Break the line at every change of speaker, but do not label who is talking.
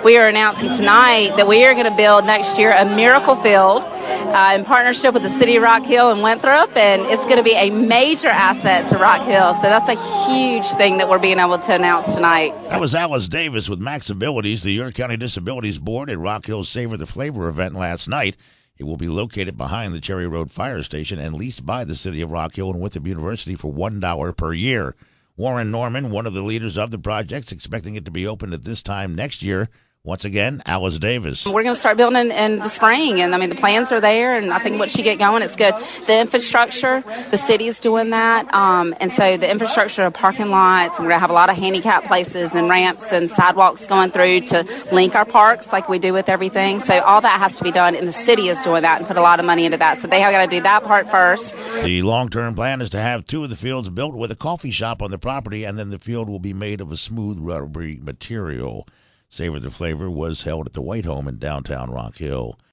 we are announcing tonight that we are going to build next year a miracle field in partnership with the City of Rock Hill and Winthrop, and it's going to be a major asset to Rock Hill. So that's a huge thing that we're being able to announce tonight.
That was Alice Davis with Max Abilities, the York County Disabilities Board at Rock Hill's Savor the Flavor event last night. It will be located behind the Cherry Road Fire Station and leased by the City of Rock Hill and Winthrop University for $1 per year. Warren Norman, one of the leaders of the project, is expecting it to be open at this time next year. Once again, Alice Davis.
We're going to start building in the spring, and the plans are there, and I think once you get going, it's good. The infrastructure, the city's doing that, and so the infrastructure of parking lots, and we're going to have a lot of handicap places and ramps and sidewalks going through to link our parks like we do with everything. So all that has to be done, and the city is doing that and put a lot of money into that. So they have got to do that part first.
The long-term plan is to have 2 of the fields built with a coffee shop on the property, and then the field will be made of a smooth rubbery material. Savor the Flavor was held at the White Home in downtown Rock Hill.